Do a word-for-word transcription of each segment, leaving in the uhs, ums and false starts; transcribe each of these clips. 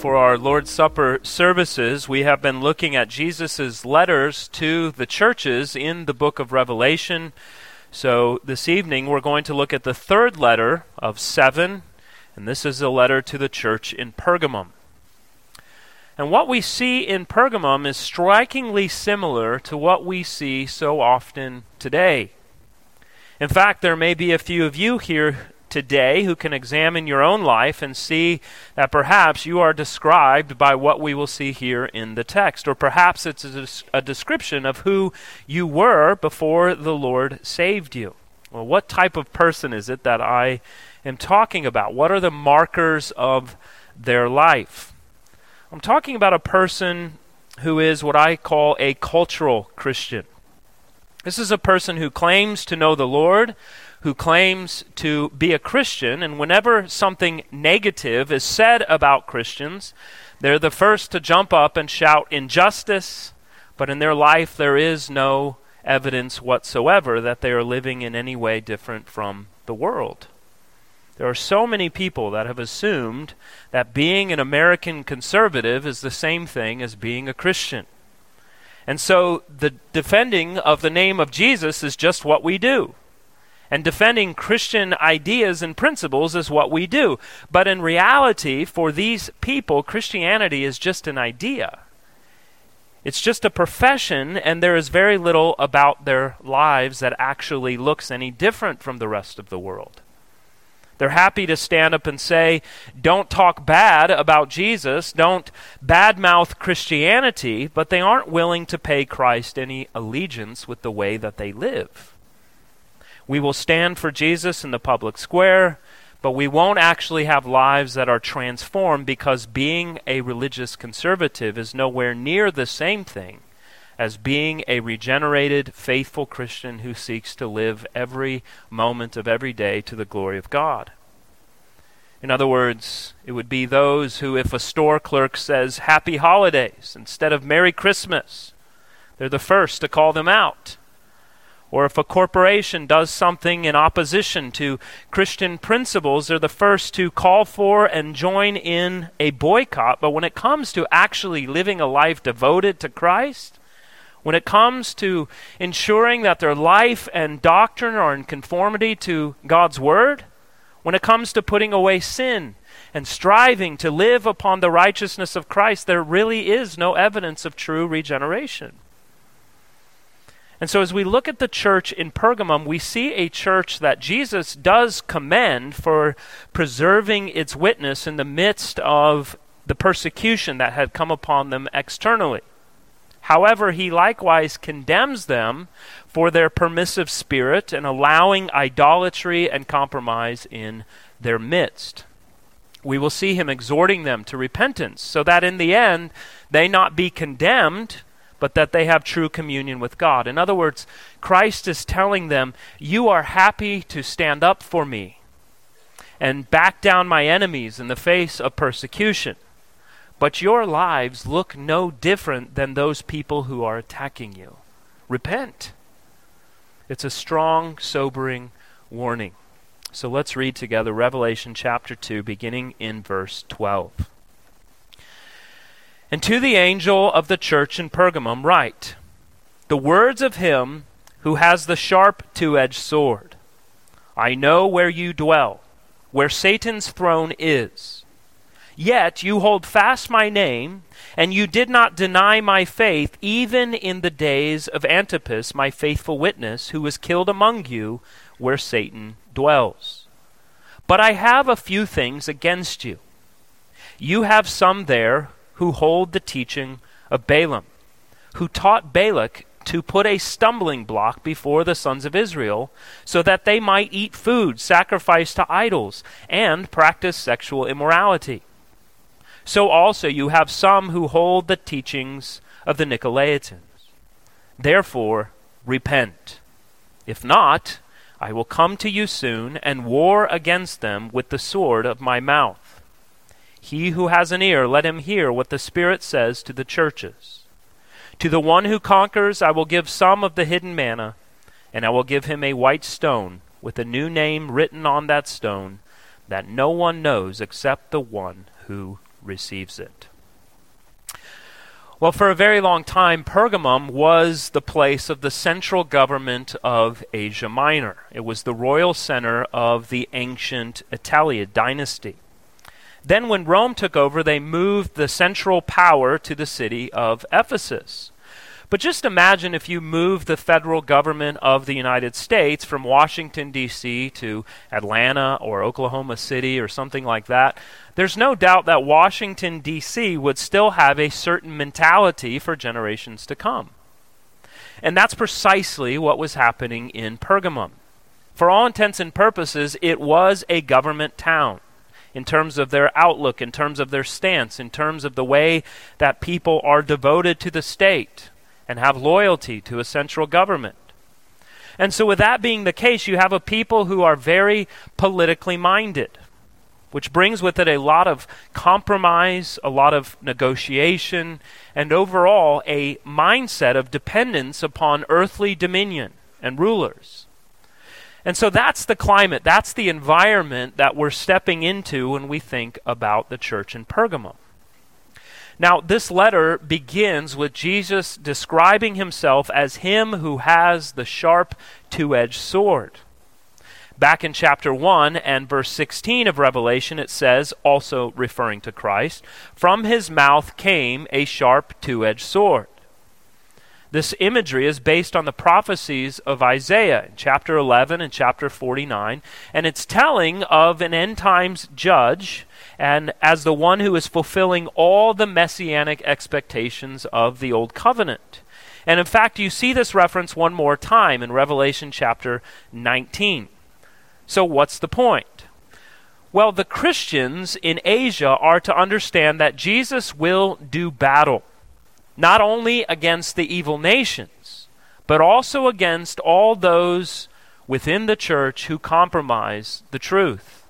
for our Lord's Supper services, we have been looking at Jesus' letters to the churches in the book of Revelation. So this evening we're going to look at the third letter of seven, and this is a letter to the church in Pergamum. And what we see in Pergamum is strikingly similar to what we see so often today. In fact, there may be a few of you here today who can examine your own life and see that perhaps you are described by what we will see here in the text, or perhaps it's a, a description of who you were before the Lord saved you. Well, what type of person is it that I am talking about? What are the markers of their life? I'm talking about a person who is what I call a cultural Christian. This is a person who claims to know the Lord, who claims to be a Christian, and whenever something negative is said about Christians, they're the first to jump up and shout injustice, but in their life there is no evidence whatsoever that they are living in any way different from the world. There are so many people that have assumed that being an American conservative is the same thing as being a Christian. And so the defending of the name of Jesus is just what we do. And defending Christian ideas and principles is what we do. But in reality, for these people, Christianity is just an idea. It's just a profession, and there is very little about their lives that actually looks any different from the rest of the world. They're happy to stand up and say, don't talk bad about Jesus, don't badmouth Christianity, but they aren't willing to pay Christ any allegiance with the way that they live. We will stand for Jesus in the public square, but we won't actually have lives that are transformed, because being a religious conservative is nowhere near the same thing as being a regenerated, faithful Christian who seeks to live every moment of every day to the glory of God. In other words, it would be those who, if a store clerk says Happy Holidays instead of Merry Christmas, they're the first to call them out. Or if a corporation does something in opposition to Christian principles, they're the first to call for and join in a boycott. But when it comes to actually living a life devoted to Christ, when it comes to ensuring that their life and doctrine are in conformity to God's Word, when it comes to putting away sin and striving to live upon the righteousness of Christ, there really is no evidence of true regeneration. And so as we look at the church in Pergamum, we see a church that Jesus does commend for preserving its witness in the midst of the persecution that had come upon them externally. However, he likewise condemns them for their permissive spirit and allowing idolatry and compromise in their midst. We will see him exhorting them to repentance, so that in the end they not be condemned, but that they have true communion with God. In other words, Christ is telling them, you are happy to stand up for me and back down my enemies in the face of persecution. But your lives look no different than those people who are attacking you. Repent. It's a strong, sobering warning. So let's read together Revelation chapter two, beginning in verse twelve. And to the angel of the church in Pergamum write, the words of him who has the sharp two-edged sword. I know where you dwell, where Satan's throne is. Yet you hold fast my name, and you did not deny my faith, even in the days of Antipas, my faithful witness, who was killed among you, where Satan dwells. But I have a few things against you. You have some there who hold the teaching of Balaam, who taught Balak to put a stumbling block before the sons of Israel, so that they might eat food sacrificed to idols and practice sexual immorality. So also you have some who hold the teachings of the Nicolaitans. Therefore, repent. If not, I will come to you soon and war against them with the sword of my mouth. He who has an ear, let him hear what the Spirit says to the churches. To the one who conquers, I will give some of the hidden manna, and I will give him a white stone with a new name written on that stone that no one knows except the one who receives it. Well, for a very long time, Pergamum was the place of the central government of Asia Minor. It was the royal center of the ancient Attaleid dynasty. Then when Rome took over, they moved the central power to the city of Ephesus. But just imagine if you move the federal government of the United States from Washington, D C to Atlanta or Oklahoma City or something like that. There's no doubt that Washington, D C would still have a certain mentality for generations to come. And that's precisely what was happening in Pergamum. For all intents and purposes, it was a government town in terms of their outlook, in terms of their stance, in terms of the way that people are devoted to the state and have loyalty to a central government. And so with that being the case, you have a people who are very politically minded, which brings with it a lot of compromise, a lot of negotiation, and overall a mindset of dependence upon earthly dominion and rulers. And so that's the climate, that's the environment that we're stepping into when we think about the church in Pergamum. Now, this letter begins with Jesus describing himself as him who has the sharp two-edged sword. Back in chapter one and verse sixteen of Revelation, it says, also referring to Christ, "From his mouth came a sharp two-edged sword." This imagery is based on the prophecies of Isaiah in chapter eleven and chapter forty-nine, and it's telling of an end times judge and as the one who is fulfilling all the messianic expectations of the Old Covenant. And in fact, you see this reference one more time in Revelation chapter nineteen. So what's the point? Well, the Christians in Asia are to understand that Jesus will do battle, not only against the evil nations, but also against all those within the church who compromise the truth.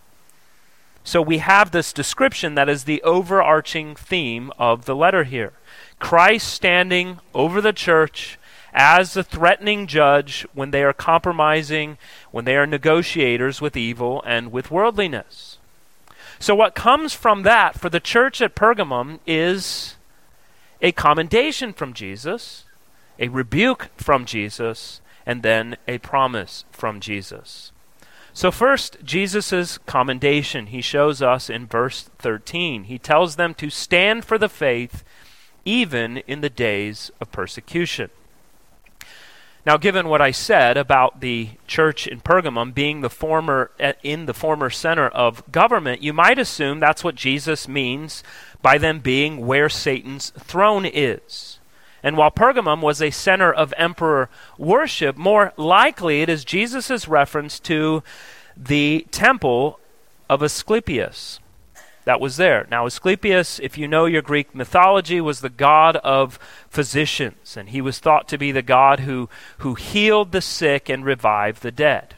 So we have this description that is the overarching theme of the letter here. Christ standing over the church as the threatening judge when they are compromising, when they are negotiators with evil and with worldliness. So what comes from that for the church at Pergamum is a commendation from Jesus, a rebuke from Jesus, and then a promise from Jesus. So first, Jesus' commendation, he shows us in verse thirteen. He tells them to stand for the faith even in the days of persecution. Now, given what I said about the church in Pergamum being the former in the former center of government, you might assume that's what Jesus means by them being where Satan's throne is. And while Pergamum was a center of emperor worship, more likely it is Jesus' reference to the temple of Asclepius that was there. Now, Asclepius, if you know your Greek mythology, was the god of physicians, and he was thought to be the god who, who healed the sick and revived the dead.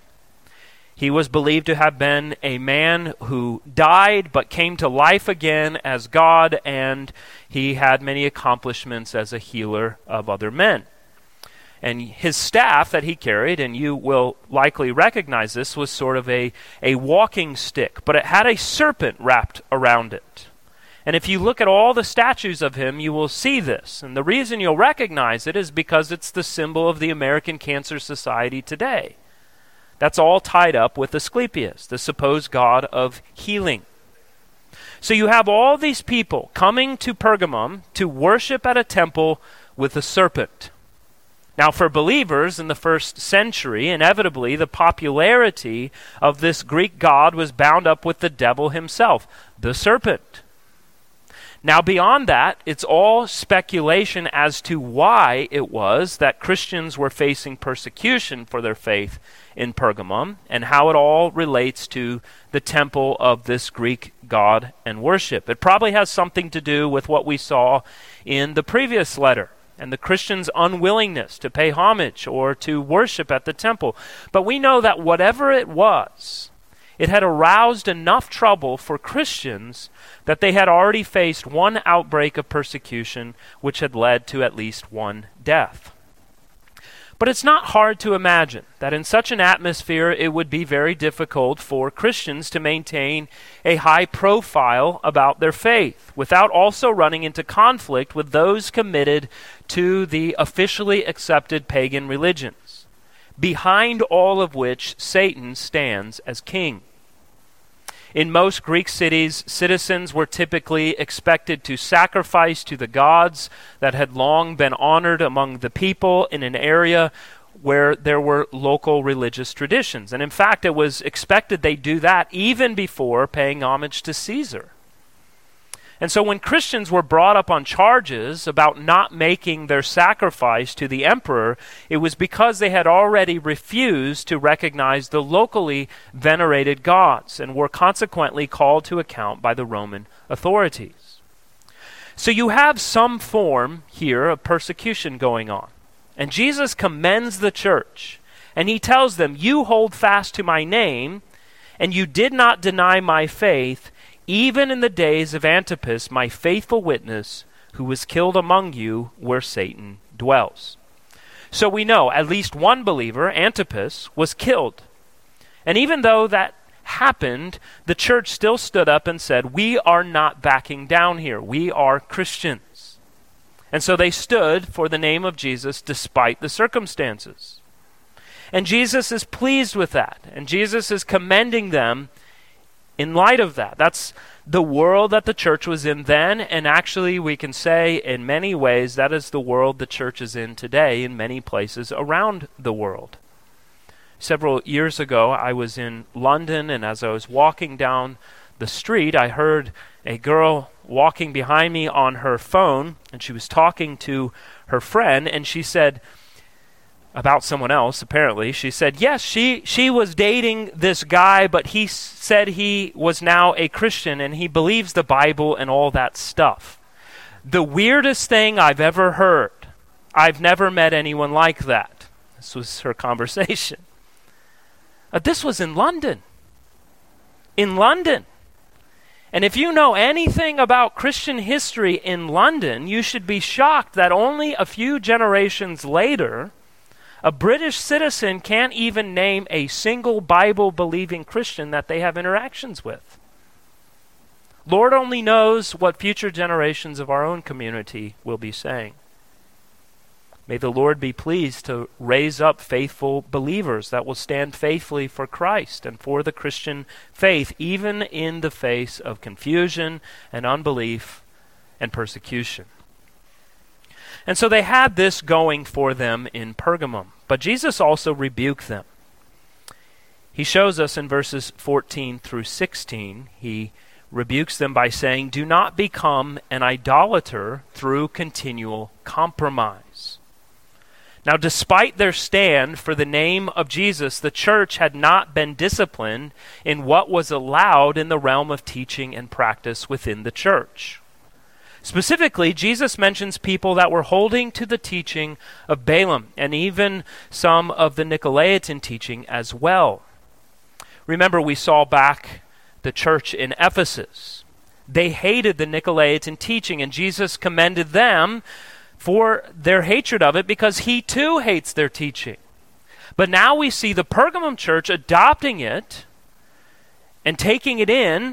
He was believed to have been a man who died but came to life again as God, and he had many accomplishments as a healer of other men. And his staff that he carried, and you will likely recognize this, was sort of a, a walking stick, but it had a serpent wrapped around it. And if you look at all the statues of him, you will see this. And the reason you'll recognize it is because it's the symbol of the American Cancer Society today. That's all tied up with Asclepius, the supposed god of healing. So you have all these people coming to Pergamum to worship at a temple with a serpent. Now, for believers in the first century, inevitably the popularity of this Greek god was bound up with the devil himself, the serpent. Now, beyond that, it's all speculation as to why it was that Christians were facing persecution for their faith in Pergamum and how it all relates to the temple of this Greek god and worship. It probably has something to do with what we saw in the previous letter and the Christians' unwillingness to pay homage or to worship at the temple. But we know that whatever it was, it had aroused enough trouble for Christians that they had already faced one outbreak of persecution which had led to at least one death. But it's not hard to imagine that in such an atmosphere it would be very difficult for Christians to maintain a high profile about their faith without also running into conflict with those committed to the officially accepted pagan religions, behind all of which Satan stands as king. In most Greek cities, citizens were typically expected to sacrifice to the gods that had long been honored among the people in an area where there were local religious traditions. And in fact, it was expected they do that even before paying homage to Caesar. And so when Christians were brought up on charges about not making their sacrifice to the emperor, it was because they had already refused to recognize the locally venerated gods and were consequently called to account by the Roman authorities. So you have some form here of persecution going on. And Jesus commends the church, and he tells them, "You hold fast to my name, and you did not deny my faith, even in the days of Antipas, my faithful witness, who was killed among you where Satan dwells." So we know at least one believer, Antipas, was killed. And even though that happened, the church still stood up and said, "We are not backing down here. We are Christians." And so they stood for the name of Jesus despite the circumstances. And Jesus is pleased with that. And Jesus is commending them in light of that. That's the world that the church was in then, and actually we can say in many ways that is the world the church is in today in many places around the world. Several years ago, I was in London, and as I was walking down the street, I heard a girl walking behind me on her phone, and she was talking to her friend, and she said, about someone else, apparently. She said, yes, she, she was dating this guy, but he s- said he was now a Christian and he believes the Bible and all that stuff. The weirdest thing I've ever heard. I've never met anyone like that. This was her conversation. Uh, this was in London. In London. And if you know anything about Christian history in London, you should be shocked that only a few generations later, a British citizen can't even name a single Bible-believing Christian that they have interactions with. Lord only knows what future generations of our own community will be saying. May the Lord be pleased to raise up faithful believers that will stand faithfully for Christ and for the Christian faith, even in the face of confusion and unbelief and persecution. And so they had this going for them in Pergamum. But Jesus also rebuked them. He shows us in verses fourteen through sixteen, he rebukes them by saying, "Do not become an idolater through continual compromise." Now, despite their stand for the name of Jesus, the church had not been disciplined in what was allowed in the realm of teaching and practice within the church. Specifically, Jesus mentions people that were holding to the teaching of Balaam and even some of the Nicolaitan teaching as well. Remember, we saw back the church in Ephesus. They hated the Nicolaitan teaching, and Jesus commended them for their hatred of it because he too hates their teaching. But now we see the Pergamum church adopting it and taking it in,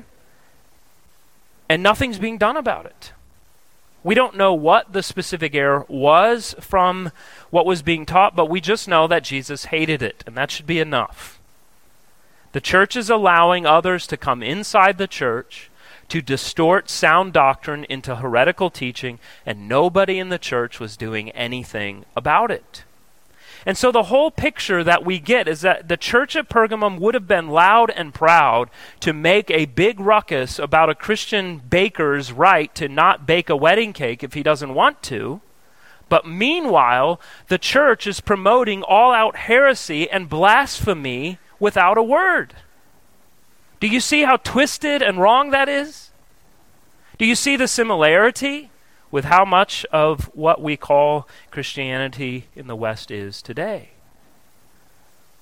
and nothing's being done about it. We don't know what the specific error was from what was being taught, but we just know that Jesus hated it, and that should be enough. The church is allowing others to come inside the church to distort sound doctrine into heretical teaching, and nobody in the church was doing anything about it. And so the whole picture that we get is that the church at Pergamum would have been loud and proud to make a big ruckus about a Christian baker's right to not bake a wedding cake if he doesn't want to. But meanwhile, the church is promoting all-out heresy and blasphemy without a word. Do you see how twisted and wrong that is? Do you see the similarity with how much of what we call Christianity in the West is today?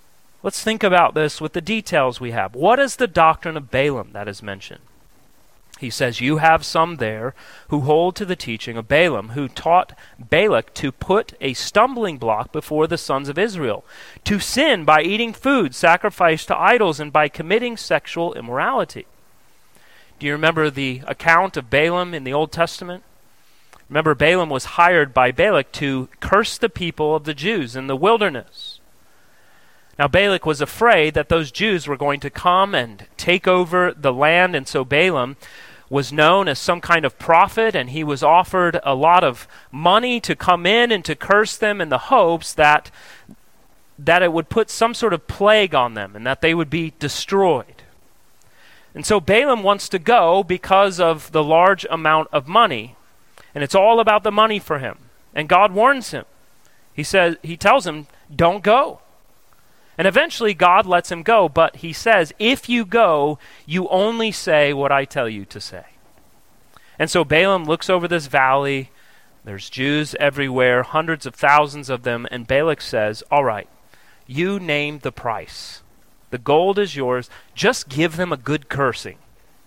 Let's think about this with the details we have. What is the doctrine of Balaam that is mentioned? He says, "You have some there who hold to the teaching of Balaam, who taught Balak to put a stumbling block before the sons of Israel, to sin by eating food sacrificed to idols and by committing sexual immorality." Do you remember the account of Balaam in the Old Testament? Remember, Balaam was hired by Balak to curse the people of the Jews in the wilderness. Now, Balak was afraid that those Jews were going to come and take over the land, and so Balaam was known as some kind of prophet, and he was offered a lot of money to come in and to curse them in the hopes that, that it would put some sort of plague on them and that they would be destroyed. And so Balaam wants to go because of the large amount of money, and it's all about the money for him. And God warns him. He says, he tells him, don't go. And eventually God lets him go, but he says, if you go, you only say what I tell you to say. And so Balaam looks over this valley. There's Jews everywhere, hundreds of thousands of them, and Balak says, all right, you name the price. The gold is yours. Just give them a good cursing.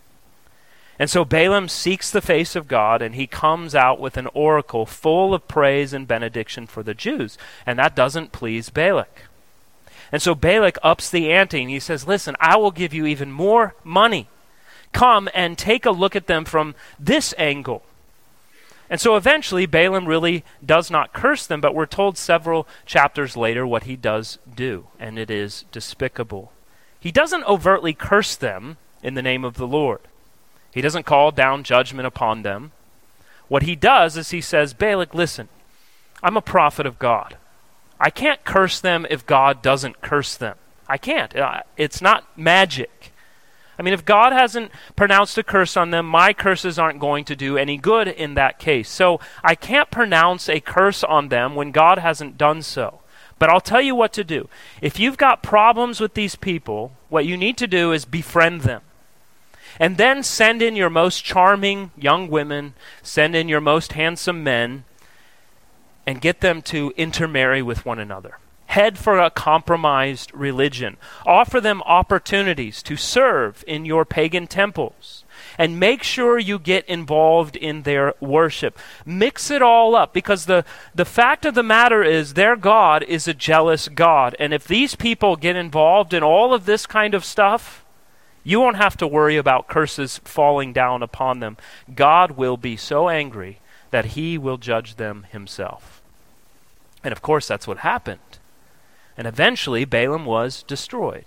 And so Balaam seeks the face of God, and he comes out with an oracle full of praise and benediction for the Jews. And that doesn't please Balak. And so Balak ups the ante, and he says, listen, I will give you even more money. Come and take a look at them from this angle. And so eventually Balaam really does not curse them, but we're told several chapters later what he does do, and it is despicable. He doesn't overtly curse them in the name of the Lord. He doesn't call down judgment upon them. What he does is he says, Balak, listen, I'm a prophet of God. I can't curse them if God doesn't curse them. I can't. It's not magic. I mean, if God hasn't pronounced a curse on them, my curses aren't going to do any good in that case. So I can't pronounce a curse on them when God hasn't done so. But I'll tell you what to do. If you've got problems with these people, what you need to do is befriend them. And then send in your most charming young women, send in your most handsome men, and get them to intermarry with one another. Head for a compromised religion. Offer them opportunities to serve in your pagan temples. And make sure you get involved in their worship. Mix it all up, because the, the fact of the matter is their God is a jealous God. And if these people get involved in all of this kind of stuff, you won't have to worry about curses falling down upon them. God will be so angry that he will judge them himself. And of course, that's what happened. And eventually, Balaam was destroyed.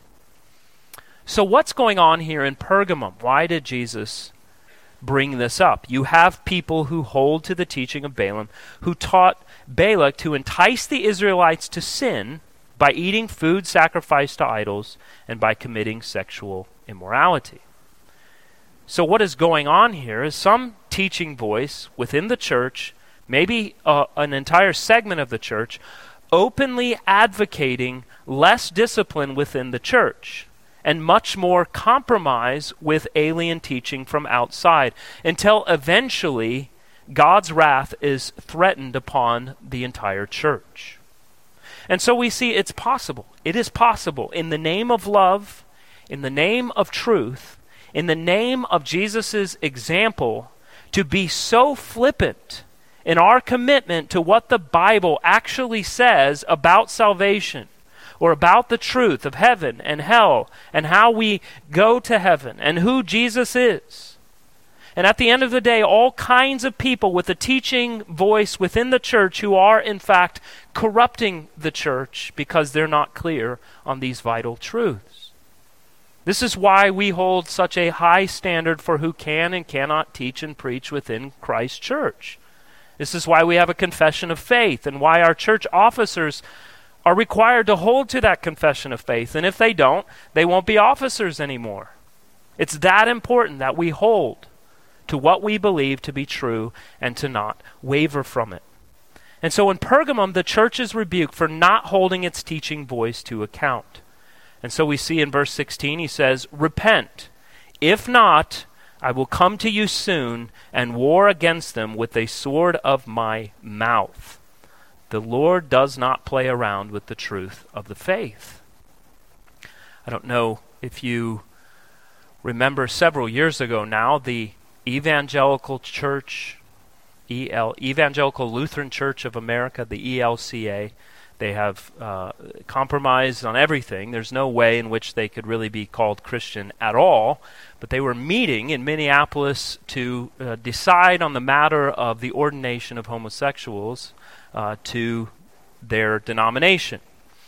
So what's going on here in Pergamum? Why did Jesus bring this up? You have people who hold to the teaching of Balaam, who taught Balak to entice the Israelites to sin by eating food sacrificed to idols and by committing sexual immorality. So what is going on here is some teaching voice within the church, maybe uh, an entire segment of the church, openly advocating less discipline within the church and much more compromise with alien teaching from outside, until eventually God's wrath is threatened upon the entire church. And so we see it's possible. It is possible in the name of love, in the name of truth, in the name of Jesus' example, to be so flippant in our commitment to what the Bible actually says about salvation, or about the truth of heaven and hell, and how we go to heaven, and who Jesus is. And at the end of the day, all kinds of people with a teaching voice within the church who are, in fact, corrupting the church because they're not clear on these vital truths. This is why we hold such a high standard for who can and cannot teach and preach within Christ's church. This is why we have a confession of faith, and why our church officers are required to hold to that confession of faith. And if they don't, they won't be officers anymore. It's that important that we hold to what we believe to be true and to not waver from it. And so in Pergamum, the church is rebuked for not holding its teaching voice to account. And so we see in verse sixteen, he says, repent. If not, I will come to you soon and war against them with a sword of my mouth. The Lord does not play around with the truth of the faith. I don't know if you remember several years ago now, the Evangelical Church, E L, Evangelical Lutheran Church of America, the E L C A. They have uh, compromised on everything. There's no way in which they could really be called Christian at all. But they were meeting in Minneapolis to uh, decide on the matter of the ordination of homosexuals uh, to their denomination.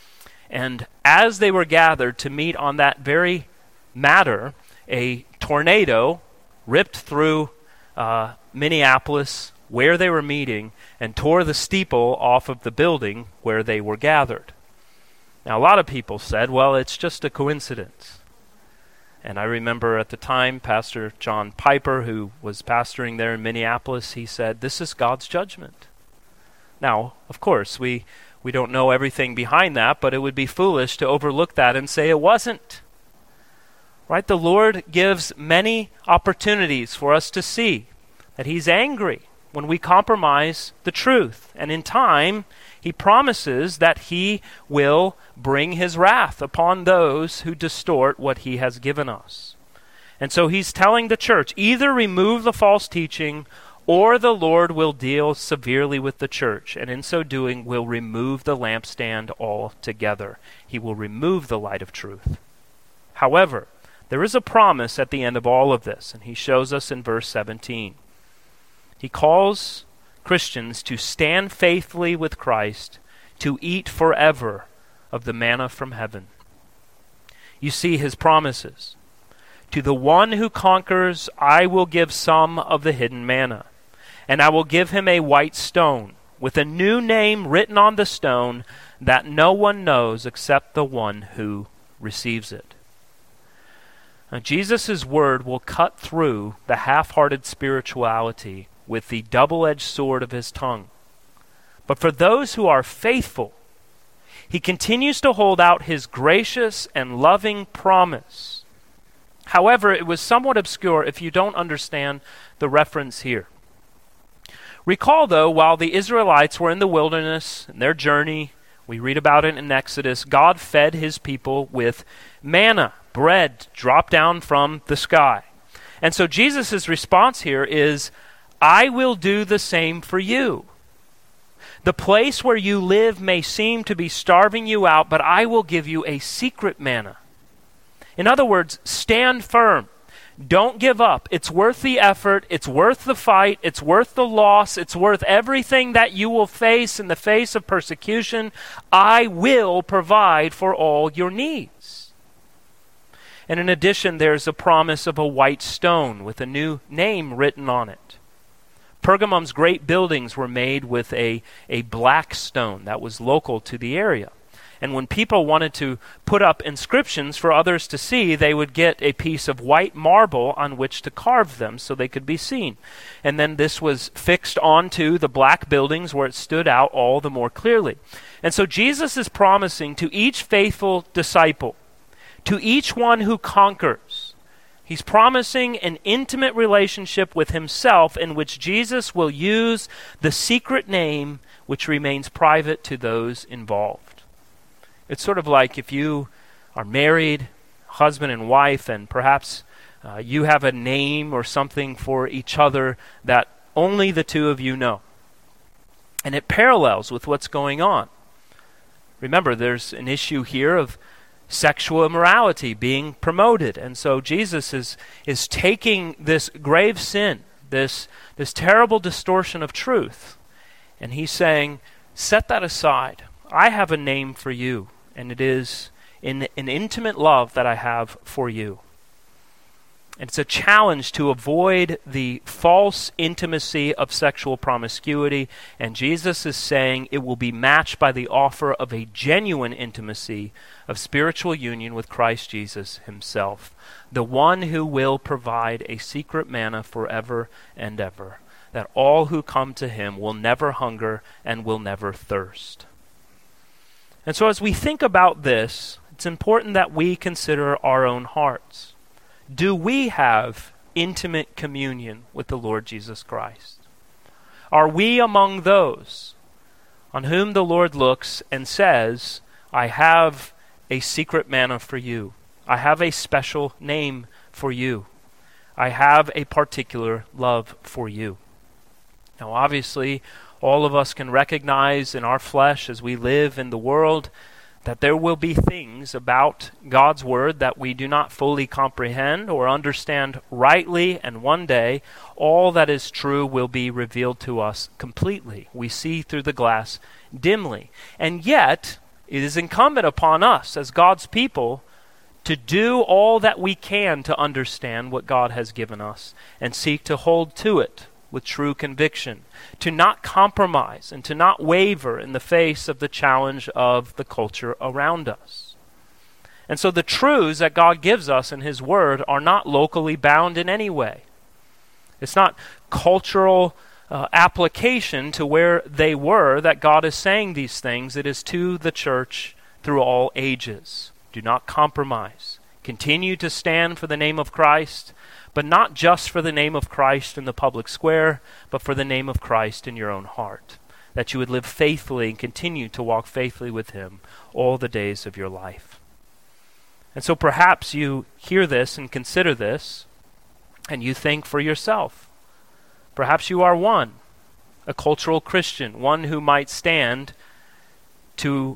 And as they were gathered to meet on that very matter, a tornado ripped through uh, Minneapolis where they were meeting and tore the steeple off of the building where they were gathered. Now, a lot of people said, well, it's just a coincidence. And I remember at the time, Pastor John Piper, who was pastoring there in Minneapolis, he said, this is God's judgment. Now, of course, we, we don't know everything behind that, but it would be foolish to overlook that and say it wasn't. Right? The Lord gives many opportunities for us to see that He's angry when we compromise the truth. And in time, He promises that He will bring His wrath upon those who distort what He has given us. And so He's telling the church, either remove the false teaching, or the Lord will deal severely with the church, and in so doing will remove the lampstand altogether. He will remove the light of truth. However, there is a promise at the end of all of this, and He shows us in verse seventeen. He calls Christians to stand faithfully with Christ, to eat forever of the manna from heaven. You see His promises. To the one who conquers, I will give some of the hidden manna, and I will give him a white stone, with a new name written on the stone that no one knows except the one who receives it. Now, Jesus' word will cut through the half-hearted spirituality with the double-edged sword of His tongue. But for those who are faithful, He continues to hold out His gracious and loving promise. However, it was somewhat obscure if you don't understand the reference here. Recall, though, while the Israelites were in the wilderness, in their journey, we read about it in Exodus, God fed His people with manna, bread dropped down from the sky. And so Jesus' response here is, I will do the same for you. The place where you live may seem to be starving you out, but I will give you a secret manna. In other words, stand firm. Don't give up. It's worth the effort. It's worth the fight. It's worth the loss. It's worth everything that you will face in the face of persecution. I will provide for all your needs. And in addition, there's a promise of a white stone with a new name written on it. Pergamum's great buildings were made with a, a black stone that was local to the area. And when people wanted to put up inscriptions for others to see, they would get a piece of white marble on which to carve them so they could be seen. And then this was fixed onto the black buildings where it stood out all the more clearly. And so Jesus is promising to each faithful disciple, to each one who conquers, He's promising an intimate relationship with Himself in which Jesus will use the secret name which remains private to those involved. It's sort of like if you are married, husband and wife, and perhaps uh, you have a name or something for each other that only the two of you know. And it parallels with what's going on. Remember, there's an issue here of sexual immorality being promoted. And so Jesus is is taking this grave sin, this this terrible distortion of truth, and He's saying, set that aside. I have a name for you, and it is in an intimate love that I have for you. And it's a challenge to avoid the false intimacy of sexual promiscuity, and Jesus is saying it will be matched by the offer of a genuine intimacy of spiritual union with Christ Jesus Himself, the one who will provide a secret manna forever and ever, that all who come to Him will never hunger and will never thirst. And so as we think about this, it's important that we consider our own hearts. Do we have intimate communion with the Lord Jesus Christ? Are we among those on whom the Lord looks and says, I have a secret manna for you. I have a special name for you. I have a particular love for you. Now, obviously, all of us can recognize in our flesh as we live in the world that there will be things about God's Word that we do not fully comprehend or understand rightly, and one day all that is true will be revealed to us completely. We see through the glass dimly. And yet, it is incumbent upon us as God's people to do all that we can to understand what God has given us and seek to hold to it with true conviction, to not compromise and to not waver in the face of the challenge of the culture around us. And so the truths that God gives us in His Word are not locally bound in any way. It's not cultural uh, application to where they were that God is saying these things. It is to the church through all ages. Do not compromise. Continue to stand for the name of Christ, but not just for the name of Christ in the public square, but for the name of Christ in your own heart, that you would live faithfully and continue to walk faithfully with Him all the days of your life. And so perhaps you hear this and consider this, and you think for yourself. Perhaps you are one, a cultural Christian, one who might stand to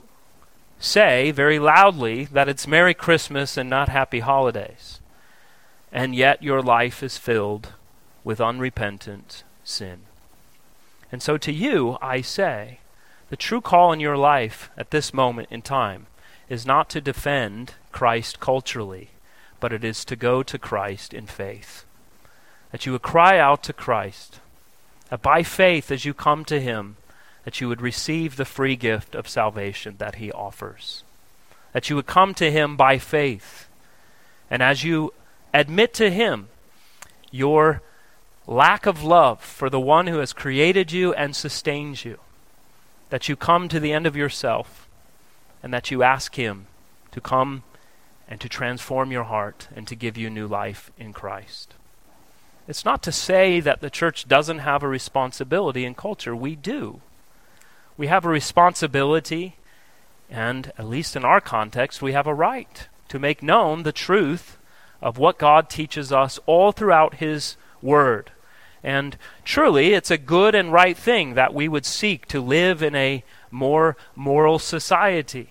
say very loudly that it's Merry Christmas and not Happy Holidays. And yet your life is filled with unrepentant sin. And so to you, I say, the true call in your life at this moment in time is not to defend Christ culturally, but it is to go to Christ in faith. That you would cry out to Christ, that by faith as you come to Him, that you would receive the free gift of salvation that He offers. That you would come to Him by faith, and as you admit to Him your lack of love for the one who has created you and sustains you, that you come to the end of yourself and that you ask Him to come and to transform your heart and to give you new life in Christ. It's not to say that the church doesn't have a responsibility in culture. We do. We have a responsibility, and at least in our context, we have a right to make known the truth of what God teaches us all throughout His Word. And truly, it's a good and right thing that we would seek to live in a more moral society.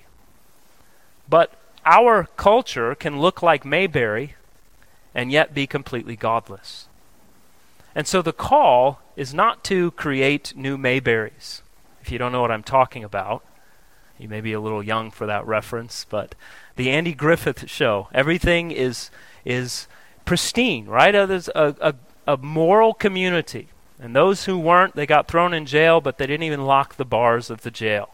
But our culture can look like Mayberry and yet be completely godless. And so the call is not to create new Mayberries. If you don't know what I'm talking about, you may be a little young for that reference, but the Andy Griffith Show, everything is is pristine, right? There's a, a, a moral community. And those who weren't, they got thrown in jail, but they didn't even lock the bars of the jail.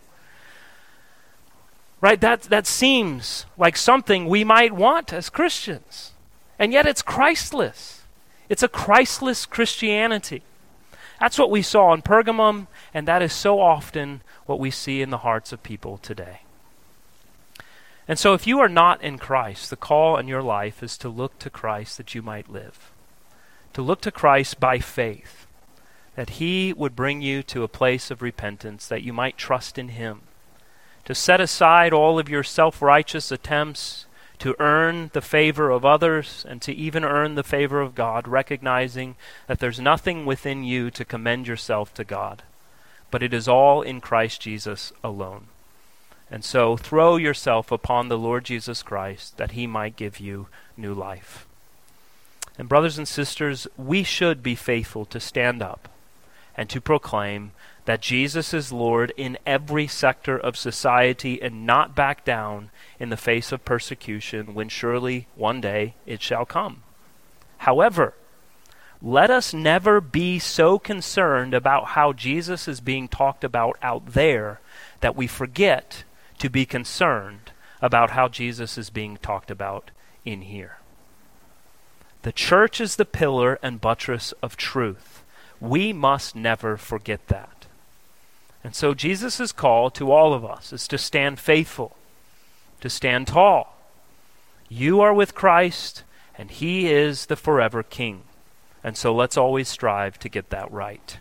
Right? That, that seems like something we might want as Christians. And yet it's Christless. It's a Christless Christianity. That's what we saw in Pergamum, and that is so often what we see in the hearts of people today. And so if you are not in Christ, the call in your life is to look to Christ that you might live. To look to Christ by faith, that He would bring you to a place of repentance, that you might trust in Him. To set aside all of your self-righteous attempts to earn the favor of others and to even earn the favor of God, recognizing that there's nothing within you to commend yourself to God, but it is all in Christ Jesus alone. And so throw yourself upon the Lord Jesus Christ that He might give you new life. And brothers and sisters, we should be faithful to stand up and to proclaim that Jesus is Lord in every sector of society and not back down in the face of persecution when surely one day it shall come. However, let us never be so concerned about how Jesus is being talked about out there that we forget to be concerned about how Jesus is being talked about in here. The church is the pillar and buttress of truth. We must never forget that. And so Jesus' call to all of us is to stand faithful, to stand tall. You are with Christ, and He is the forever King. And so let's always strive to get that right.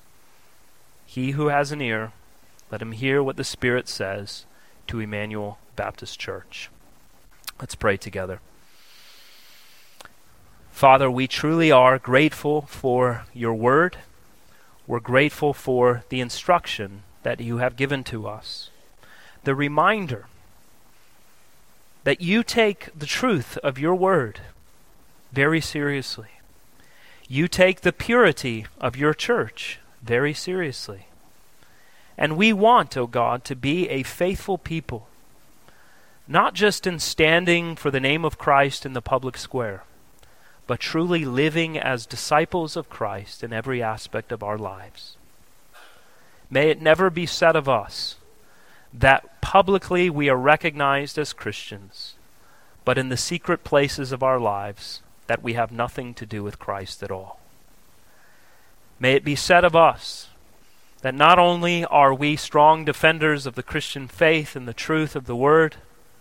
He who has an ear, let him hear what the Spirit says to Emmanuel Baptist Church. Let's pray together. Father, we truly are grateful for your word. We're grateful for the instruction that you have given to us. The reminder that you take the truth of your word very seriously. You take the purity of your church very seriously. And we want, O God, to be a faithful people, not just in standing for the name of Christ in the public square, but truly living as disciples of Christ in every aspect of our lives. May it never be said of us that publicly we are recognized as Christians, but in the secret places of our lives that we have nothing to do with Christ at all. May it be said of us that not only are we strong defenders of the Christian faith and the truth of the Word,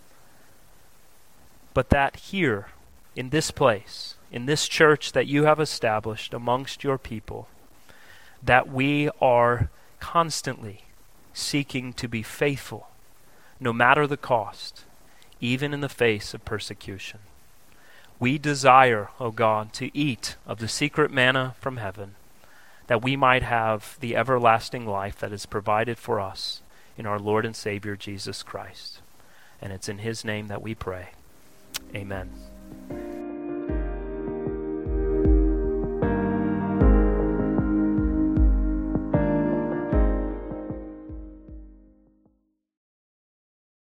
but that here, in this place, in this church that you have established amongst your people, that we are constantly seeking to be faithful, no matter the cost, even in the face of persecution. We desire, O God, to eat of the secret manna from heaven, that we might have the everlasting life that is provided for us in our Lord and Savior Jesus Christ. And it's in his name that we pray. Amen.